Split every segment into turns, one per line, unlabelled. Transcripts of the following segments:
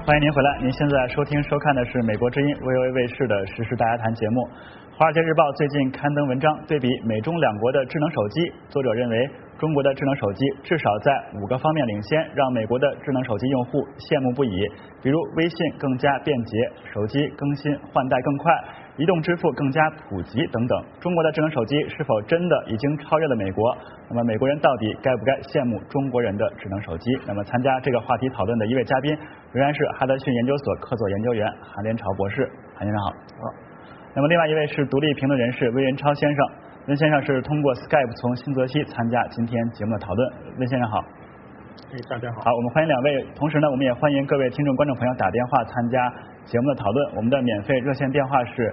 欢迎您回来，您现在收听收看的是美国之音 VOA 卫视的时事大家谈节目。华尔街日报最近刊登文章，对比美中两国的智能手机，作者认为中国的智能手机至少在5个方面领先，让美国的智能手机用户羡慕不已。比如微信更加便捷，手机更新换代更快，移动支付更加普及等等。中国的智能手机是否真的已经超越了美国？那么美国人到底该不该羡慕中国人的智能手机？那么参加这个话题讨论的一位嘉宾仍然是哈德逊研究所客座研究员韩连朝博士。韩先生好。那么另外一位是独立评论人士温仁超先生，温先生是通过 Skype 从新泽西参加今天节目的讨论。温先生好。
大家好。
好，我们欢迎两位，同时呢，我们也欢迎各位听众观众朋友打电话参加节目的讨论。我们的免费热线电话是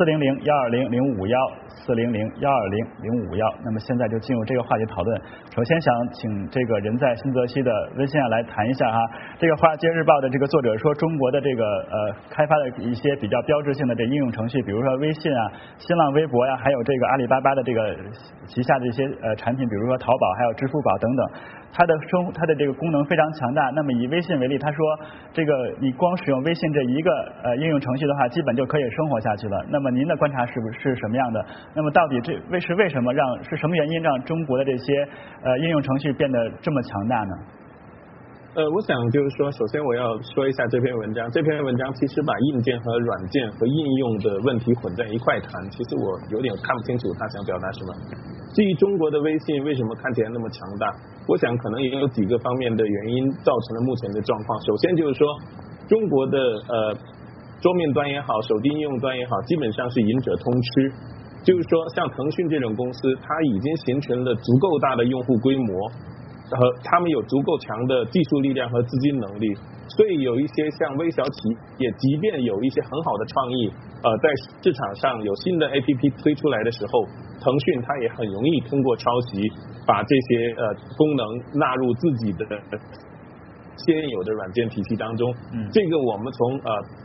400-120-0551，400-120-0551。那么现在就进入这个话题讨论。首先想请这个人在新泽西的温先生来谈一下哈，这个《华尔街日报》的这个作者说，中国的这个开发的一些比较标志性的这应用程序，比如说微信啊、新浪微博呀，还有这个阿里巴巴的这个旗下的一些产品，比如说淘宝还有支付宝等等。它的这个功能非常强大。那么以微信为例，他说这个你光使用微信这一个应用程序的话，基本就可以生活下去了。那么您的观察是什么样的？那么到底为什么是什么原因让中国的这些应用程序变得这么强大呢？
我想就是说，首先我要说一下这篇文章。这篇文章其实把硬件和软件和应用的问题混在一块谈，其实我有点看不清楚他想表达什么。至于中国的微信为什么看起来那么强大，我想可能也有几个方面的原因造成了目前的状况。首先就是说，中国的桌面端也好，手机应用端也好，基本上是赢者通吃。就是说，像腾讯这种公司，它已经形成了足够大的用户规模。和他们有足够强的技术力量和资金能力，所以有一些像微小企业，即便有一些很好的创意，在市场上有新的 APP 推出来的时候，腾讯它也很容易通过抄袭，把这些功能纳入自己的现有的软件体系当中。这个我们从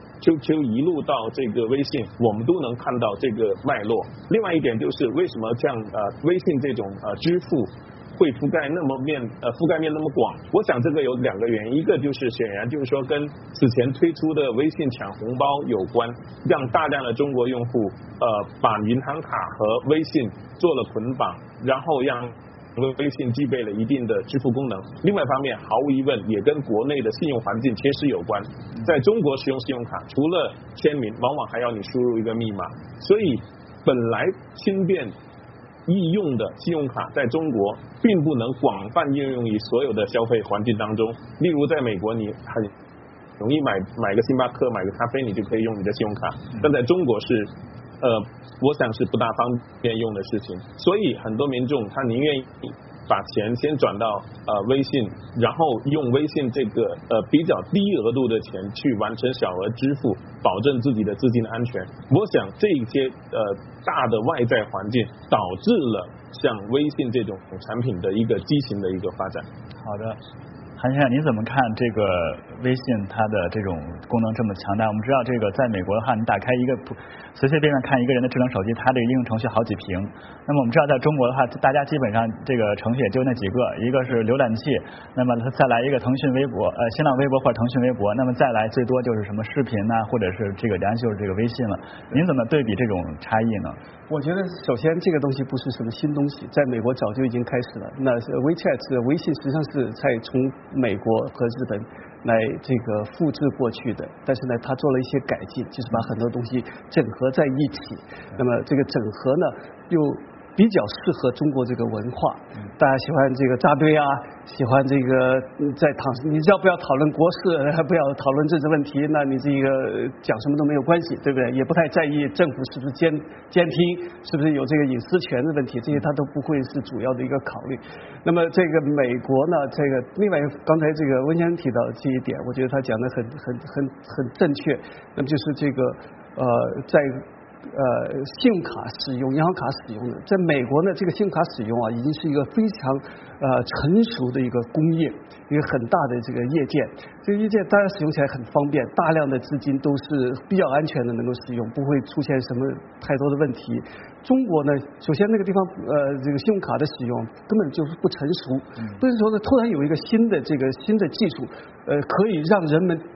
QQ 一路到这个微信，我们都能看到这个脉络。另外一点就是为什么像微信这种支付会覆盖面那么广？我想这个有2个原因，一个就是显然就是说跟此前推出的微信抢红包有关，让大量的中国用户把银行卡和微信做了捆绑，然后让微信具备了一定的支付功能。另外一方面，毫无疑问也跟国内的信用环境缺失有关。在中国使用信用卡，除了签名，往往还要你输入一个密码，所以本来轻便易用的信用卡在中国并不能广泛应用于所有的消费环境当中。例如在美国，你很容易买个星巴克，买个咖啡，你就可以用你的信用卡，但在中国是我想是不大方便用的事情。所以很多民众他宁愿把钱先转到微信，然后用微信这个比较低额度的钱去完成小额支付，保证自己的资金安全。我想这些大的外在环境导致了像微信这种产品的一个畸形的一个发展。
好的。韩先生，您怎么看这个微信它的这种功能这么强大？我们知道这个在美国的话，你打开一个随便看一个人的智能手机，它这个应用程序好几屏。那么我们知道在中国的话，大家基本上这个程序也就那几个，一个是浏览器，那么再来一个腾讯微博、新浪微博或者腾讯微博，那么再来最多就是什么视频呐，或者是这个然后就是这个微信了。您怎么对比这种差异呢？
我觉得首先这个东西不是什么新东西，在美国早就已经开始了。那 WeChat 微信实际上是在从美国和日本来这个复制过去的，但是呢，它做了一些改进，就是把很多东西整合在一起。那么这个整合呢，又比较适合中国这个文化，大家喜欢这个扎堆啊，喜欢这个你只要不要讨论国事，不要讨论政治问题，那你这个讲什么都没有关系，对不对？也不太在意政府是不是监听，是不是有这个隐私权的问题，这些他都不会是主要的一个考虑。那么这个美国呢，这个另外刚才这个温先生提到这一点，我觉得他讲的很正确。那么就是这个在信用卡使用、银行卡使用的，在美国呢，这个信用卡使用啊，已经是一个非常成熟的一个工业，一个很大的这个业界。这个业界当然使用起来很方便，大量的资金都是比较安全的能够使用，不会出现什么太多的问题。中国呢，首先那个地方这个信用卡的使用根本就是不成熟，不是说呢突然有一个新的技术可以让人们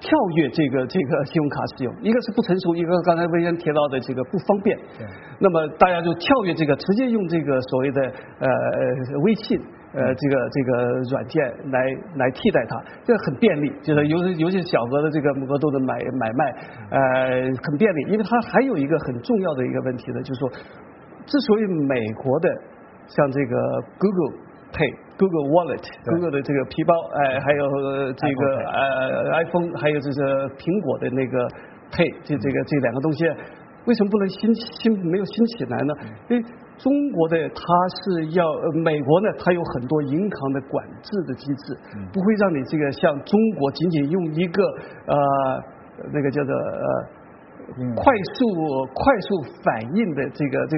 跳跃这个信用卡使用，一个是不成熟，一个刚才魏先提到的这个不方便。那么大家就跳跃这个，直接用这个所谓的微信这个软件来替代它，这很便利，就是尤其小额的这个额度的买卖，很便利，因为它还有一个很重要的一个问题呢，就是说，之所以美国的像这个 Google Pay、Google Wallet、Google 的这个皮包，还有这个iPhone， 还有就是苹果的那个 Pay， 这两个东西，为什么不能没有兴起来呢？因为中国的它是要美国呢，它有很多银行的管制的机制，不会让你这个像中国仅仅用一个那个叫做快速反应的这个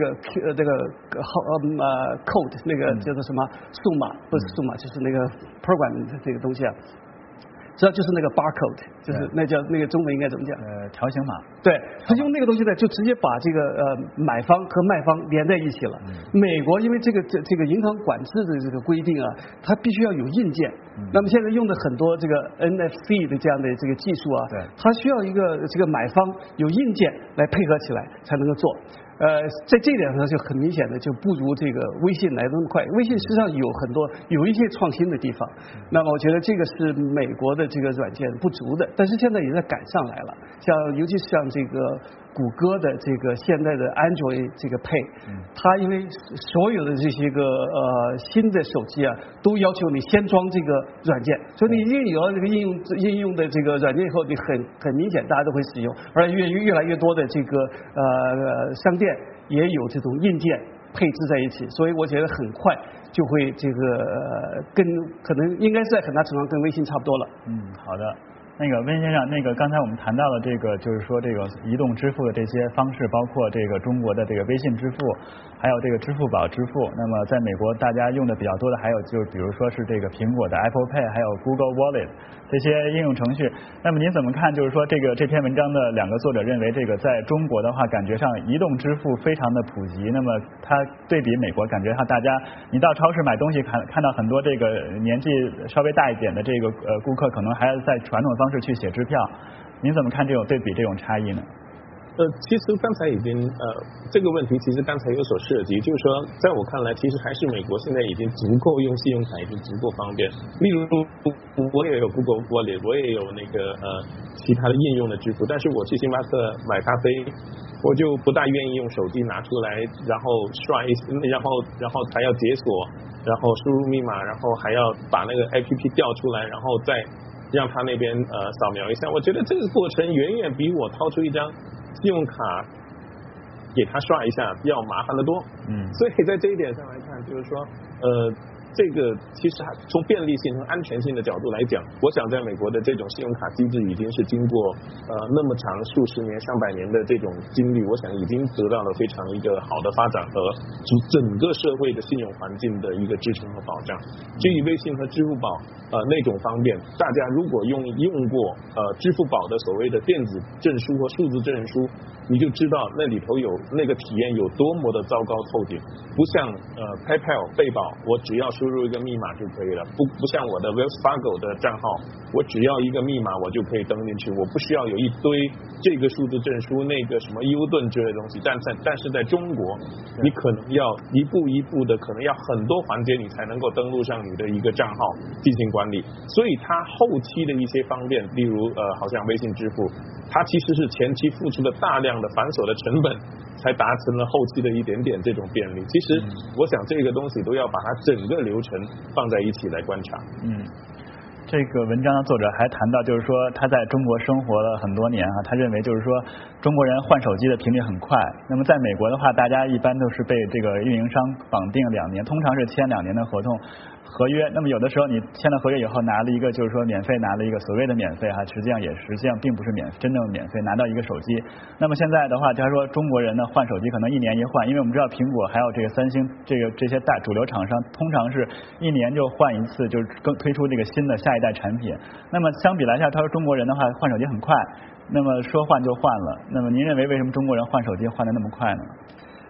code 那个叫做什么数码，不是数码，就是那个 program 这个东西啊。主要就是那个 barcode， 就是那个中文应该怎么讲？
条形码。
对，他用那个东西呢，就直接把这个买方和卖方连在一起了。美国因为这个银行管制的这个规定啊，它必须要有硬件。那么现在用的很多这个 NFC 的这样的这个技术啊，它需要一个这个买方有硬件来配合起来才能够做。在这一点上就很明显的就不如这个微信来的那么快。微信实际上有一些创新的地方，那么我觉得这个是美国的这个软件不足的，但是现在也在赶上来了。尤其是像这个谷歌的这个现在的 Android 这个 Pay，它因为所有的这些个新的手机啊，都要求你先装这个软件，所以你一有了这个应用的这个软件以后，你很明显大家都会使用，而且越来越多的这个商店也有这种硬件配置在一起，所以我觉得很快就会这个可能应该在很大程度上跟微信差不多了。
好的。那个温先生，那个刚才我们谈到了这个，就是说这个移动支付的这些方式，包括这个中国的这个微信支付，还有这个支付宝支付。那么在美国大家用的比较多的，还有就是比如说是这个苹果的 Apple Pay， 还有 Google Wallet 这些应用程序。那么您怎么看？就是说这篇文章的两个作者认为，这个在中国的话，感觉上移动支付非常的普及。那么它对比美国，感觉上大家你到超市买东西看到很多这个年纪稍微大一点的这个顾客，可能还要在传统方式去写支票，您怎么看这种对比这种差异呢？
其实刚才已经这个问题其实刚才有所涉及，就是说在我看来，其实还是美国现在已经足够用信用卡，已经足够方便。例如我也有 Google Wallet， 我也有那个其他的应用的支付，但是我去星巴克买咖啡，我就不大愿意用手机拿出来，然后刷然后还要解锁，然后输入密码，然后还要把那个 APP 调出来，然后再让他那边扫描一下。我觉得这个过程远远比我掏出一张信用卡给他刷一下要麻烦得多。所以在这一点上来看，就是说这个其实从便利性和安全性的角度来讲，我想在美国的这种信用卡机制已经是经过那么长数十年上百年的这种经历，我想已经得到了非常一个好的发展和整个社会的信用环境的一个支撑和保障。至于微信和支付宝那种方便，大家如果用过支付宝的所谓的电子证书和数字证书，你就知道那里头有那个体验有多么的糟糕透顶。不像PayPal 贝宝，我只要输入一个密码就可以了，不像我的 Wells Fargo 的账号，我只要一个密码我就可以登进去，我不需要有一堆这个数字证书那个什么 U 盾之类的东西。但是在中国，你可能要一步一步的，可能要很多环节你才能够登录上你的一个账号进行管理。所以它后期的一些方便，例如好像微信支付，它其实是前期付出了大量的繁琐的成本，才达成了后期的一点点这种便利。其实我想这个东西都要把它整个流程放在一起来观察。
这个文章的作者还谈到，就是说他在中国生活了很多年啊，他认为就是说中国人换手机的频率很快。那么在美国的话，大家一般都是被这个运营商绑定2年，通常是签2年的合约。那么有的时候你签了合约以后拿了一个就是说免费拿了一个所谓的免费实际上并不是真正的免费，拿到一个手机。那么现在的话，他说中国人呢换手机可能1年一换，因为我们知道苹果还有这个三星这些大主流厂商通常是1年就换一次，就是推出这个新的下一代产品。那么相比来下，他说中国人的话换手机很快，那么说换就换了。那么您认为为什么中国人换手机换得那么快呢？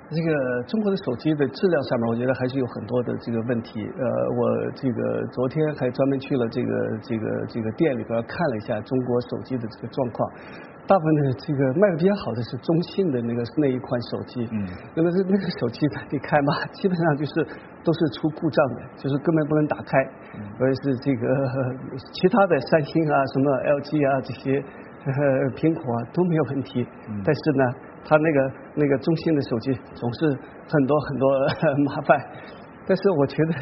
这个中国的手机的质量上面，我觉得还是有很多的这个问题。我这个昨天还专门去了这个店里边看了一下中国手机的这个状况。大部分的这个卖的比较好的是中信的那一款手机。那么那个手机你开嘛，基本上都是出故障的，就是根本不能打开。而是这个其他的三星啊、什么 LG 啊这些苹果啊都没有问题。但是呢，它那个中兴的手机总是很多麻烦。但是我觉得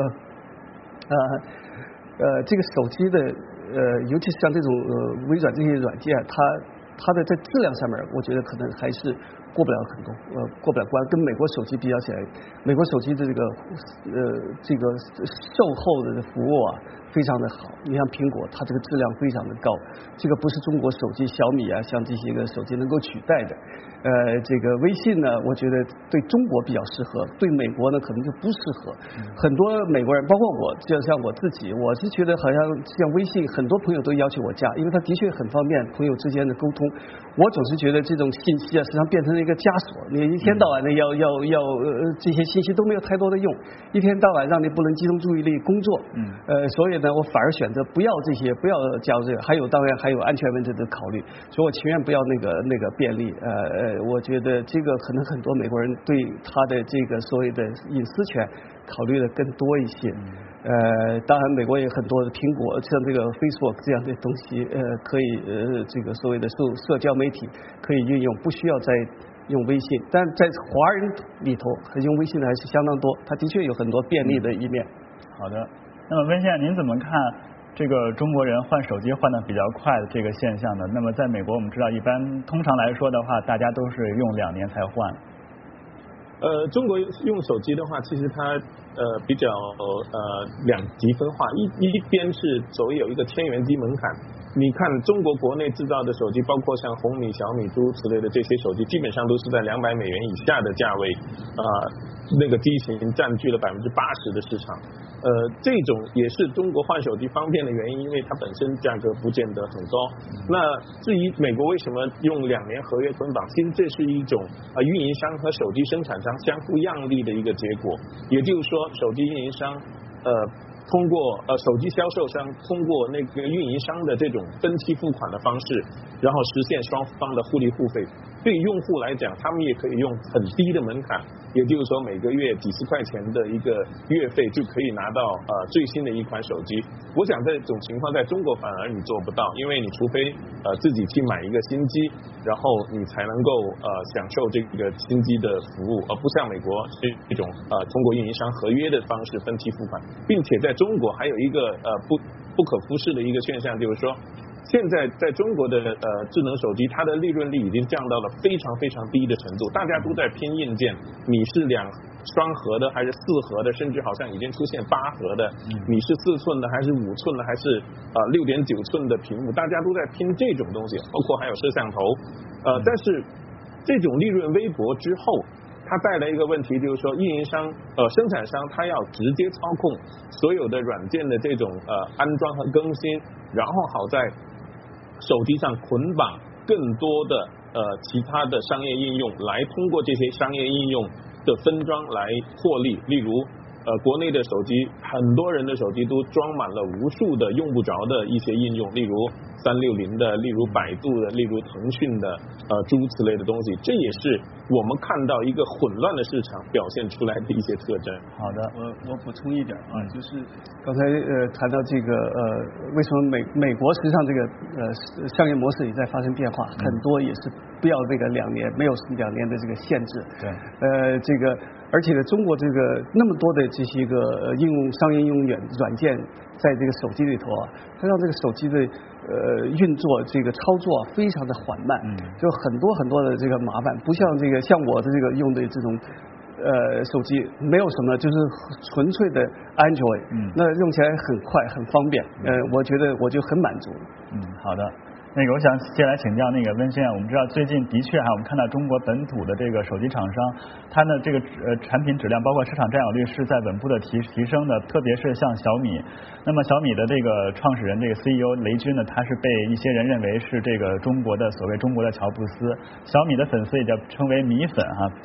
这个手机的尤其是像这种微软这些软件，它的在质量上面，我觉得可能还是过不了过不了关。跟美国手机比较起来，美国手机的这个售后的服务啊非常的好。你像苹果，它这个质量非常的高，这个不是中国手机小米啊像这些个手机能够取代的。这个微信呢，我觉得对中国比较适合，对美国呢可能就不适合。很多美国人，包括我，就像我自己，我是觉得好像像微信，很多朋友都要求我加，因为它的确很方便朋友之间的沟通。我总是觉得这种信息啊，实际上变成了一个枷锁，你一天到晚的要这些信息都没有太多的用，一天到晚让你不能集中注意力工作。所以呢，我反而选择不要这些，不要加入这个。当然还有安全问题的考虑，所以我情愿不要那个便利。我觉得这个可能很多美国人对他的这个所谓的隐私权考虑的更多一些。当然美国也有很多的苹果像这个 Facebook 这样的东西，可以这个所谓的社交媒体可以运用，不需要再用微信。但在华人里头，用微信的还是相当多，它的确有很多便利的一面。
好的，那么温先生您怎么看这个中国人换手机换的比较快的这个现象呢？那么在美国我们知道，通常来说的话，大家都是用2年才换。
中国用手机的话，其实它比较两极分化，一边是所谓有一个千元机门槛。你看中国国内制造的手机，包括像红米、小米诸如此类的这些手机，基本上都是在$200以下的价位，那个机型占据了80%的市场。这种也是中国换手机方便的原因，因为它本身价格不见得很高。那至于美国为什么用2年合约捆绑，其实这是一种运营商和手机生产商相互让利的一个结果。也就是说，手机运营商通过手机销售商通过那个运营商的这种分期付款的方式，然后实现双方的互利互惠。对用户来讲，他们也可以用很低的门槛，也就是说每个月几十块钱的一个月费就可以拿到最新的一款手机。我想这种情况在中国反而你做不到，因为你除非自己去买一个新机，然后你才能够享受这个新机的服务，而不像美国是一种通过运营商合约的方式分期付款。并且在中国还有一个不可忽视的一个现象，就是说现在在中国的智能手机，它的利润率已经降到了非常非常低的程度，大家都在拼硬件，你是双核的还是4核的，甚至好像已经出现8核的，你是4寸的还是5寸的还是6.9寸的屏幕，大家都在拼这种东西，包括还有摄像头。但是这种利润微薄之后，它带来一个问题，就是说运营商生产商他要直接操控所有的软件的这种安装和更新，然后好在手机上捆绑更多的其他的商业应用，来通过这些商业应用的分装来获利。例如国内的手机，很多人的手机都装满了无数的用不着的一些应用，例如360的，例如百度的，例如腾讯的诸如此类的东西。这也是我们看到一个混乱的市场表现出来的一些特征。
好的，我补充一点啊，就是刚才谈到这个为什么美国实际上这个商业模式也在发生变化，很多也是不要这个2年，没有2年的这个限制。
对，
这个而且呢，中国这个那么多的这些个商业应用软件在这个手机里头啊，它让这个手机的运作这个操作非常的缓慢，就很多的这个麻烦，不像像我的这个用的这种手机没有什么，就是纯粹的 Android，那用起来很快很方便，我觉得我就很满足。
好的。我想接下来请教温先生，我们知道最近的确我们看到中国本土的这个手机厂商，它的这个产品质量包括市场占有率是在稳步的提升的，特别是像小米。那么小米的这个创始人这个 CEO 雷军呢，他是被一些人认为是这个所谓中国的乔布斯，小米的粉丝也叫称为米粉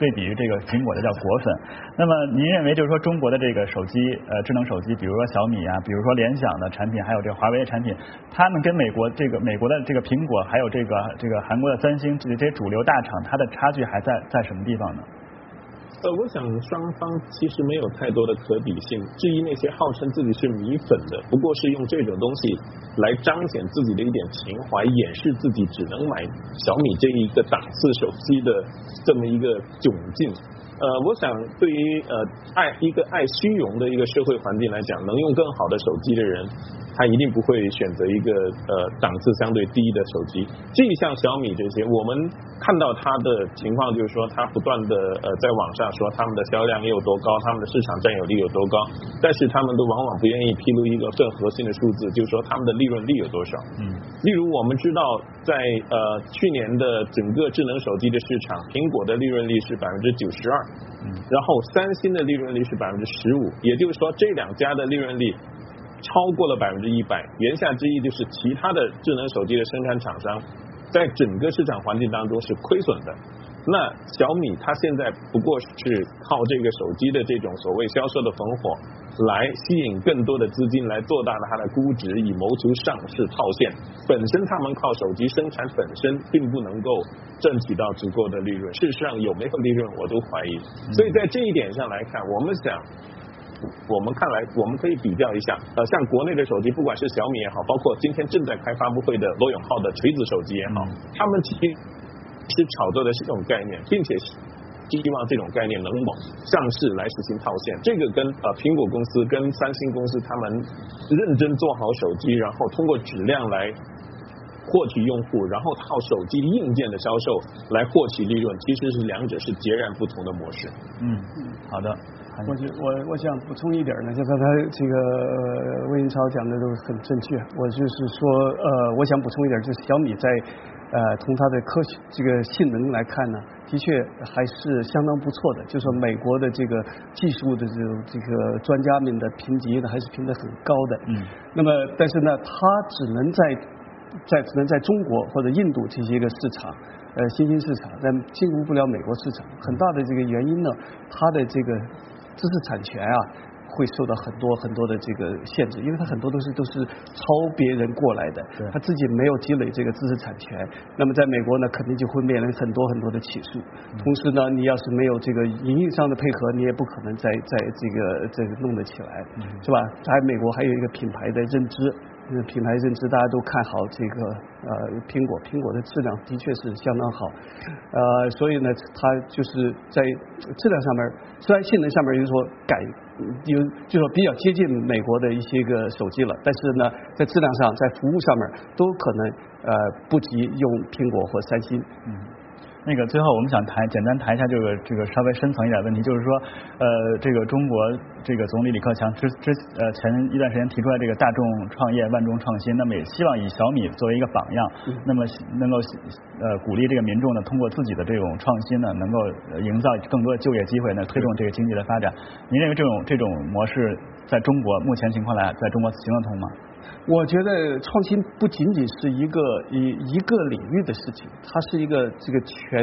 对比于这个苹果的叫果粉。那么您认为就是说中国的这个手机智能手机，比如说小米啊，比如说联想的产品，还有这个华为的产品，他们跟美国的这个苹果，还有这个韩国的三星这些主流大厂，它的差距还在什么地方呢？
我想双方其实没有太多的可比性。至于那些号称自己是米粉的，不过是用这种东西来彰显自己的一点情怀，掩饰自己只能买小米这一个档次手机的这么一个窘境。我想对于爱虚荣的一个社会环境来讲，能用更好的手机的人，他一定不会选择一个档次相对低的手机。至于像小米这些，我们看到它的情况就是说，它不断的在网上说他们的销量有多高，他们的市场占有率有多高，但是他们都往往不愿意披露一个更核心的数字，就是说他们的利润率有多少。例如我们知道在去年的整个智能手机的市场，苹果的利润率是92%，然后三星的利润率是15%，也就是说这两家的利润率超过了100%。言下之意就是其他的智能手机的生产厂商在整个市场环境当中是亏损的。那小米它现在不过是靠这个手机的这种所谓销售的烽火来吸引更多的资金来做大它的估值，以谋求上市套现。本身他们靠手机生产本身并不能够挣取到足够的利润，事实上有没有利润我都怀疑。所以在这一点上来看，我们看来我们可以比较一下，像国内的手机，不管是小米也好，包括今天正在开发布会的罗永浩的锤子手机也好，他们其实炒作的是这种概念，并且希望这种概念能够上市来实行套现。这个跟苹果公司跟三星公司他们认真做好手机，然后通过质量来获取用户，然后靠手机硬件的销售来获取利润，其实是两者是截然不同的模式。
好的。
我想补充一点呢，就刚才这个魏英超讲的都很正确。我就是说，我想补充一点，就是小米在从它的科学这个性能来看呢，的确还是相当不错的。就是说美国的这个技术的这个专家们的评级呢，还是评得很高的。那么但是呢，它只能在中国或者印度这些个市场。新兴市场，但进入不了美国市场，很大的这个原因呢，它的这个知识产权啊，会受到很多的这个限制，因为它很多都是抄别人过来的，他自己没有积累这个知识产权，那么在美国呢，肯定就会面临很多的起诉。同时呢，你要是没有这个营运上的配合，你也不可能在这个弄得起来，是吧？在美国还有一个品牌的认知。品牌认知大家都看好这个苹果的质量的确是相当好，所以呢，它就是在质量上面，虽然性能上面就是说就是说比较接近美国的一些个手机了，但是呢，在质量上，在服务上面都可能不及用苹果或三星。
那个最后我们想简单谈一下这个稍微深层一点问题，就是说这个中国这个总理李克强前一段时间提出来这个大众创业万众创新，那么也希望以小米作为一个榜样，那么能够鼓励这个民众呢，通过自己的这种创新呢，能够营造更多的就业机会呢，推动这个经济的发展。您认为这种模式在中国目前情况来，在中国行得通吗？
我觉得创新不仅仅是一个领域的事情，它是一个这个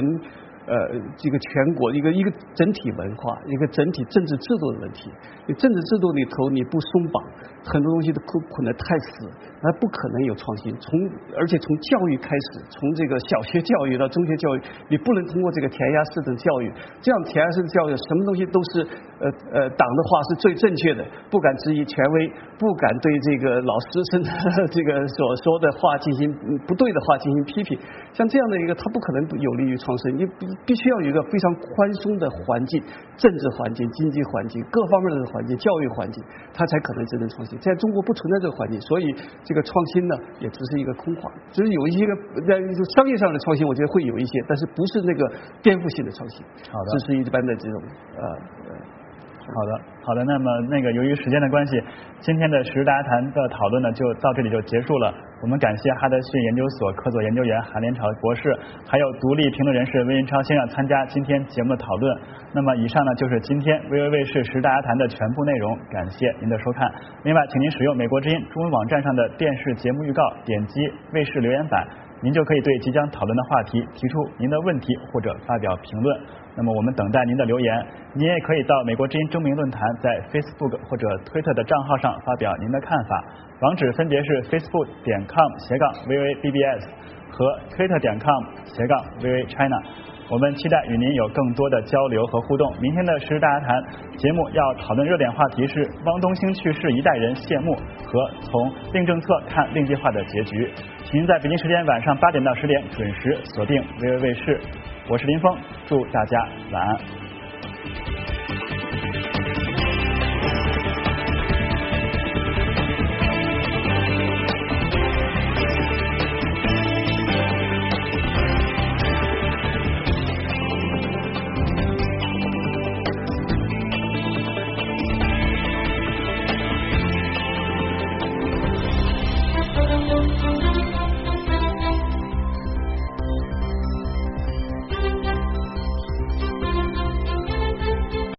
全国一个整体文化，一个整体政治制度的问题。你政治制度里头你不松绑，很多东西都捆得太死，那不可能有创新。而且从教育开始，从这个小学教育到中学教育，你不能通过这个填鸭式的教育，这样填鸭式的教育什么东西都是党的话是最正确的，不敢质疑权威，不敢对这个老师甚至这个所说的话进行不对的话进行批评。像这样的一个，它不可能有利于创新。你必须要有一个非常宽松的环境，政治环境、经济环境各方面的环境、教育环境，它才可能真正创新。在中国不存在这个环境，所以这个创新呢，也只是一个空话。只是有一些个在商业上的创新，我觉得会有一些，但是不是那个颠覆性的创新，
好的，
这是一般的这种
好的。 好的，那么由于时间的关系，今天的时事大家谈的讨论呢就到这里就结束了。我们感谢哈德逊研究所客座研究员韩连朝博士，还有独立评论人士魏云超先生参加今天节目的讨论。那么以上呢就是今天微微卫视时事大家谈的全部内容，感谢您的收看。另外，请您使用美国之音中文网站上的电视节目预告，点击卫视留言板，您就可以对即将讨论的话题提出您的问题或者发表评论。那么我们等待您的留言，您也可以到美国之音中文论坛在 Facebook 或者推特的账号上发表您的看法，网址分别是 facebook.com/VOABBS 和 twitter.com/VOAChina。我们期待与您有更多的交流和互动。明天的时事大家谈节目要讨论热点话题是汪东兴去世，一代人谢幕和从令政策看令计划的结局。请您在北京时间晚上8点到10点准时锁定微微卫视。我是林峰，祝大家晚安。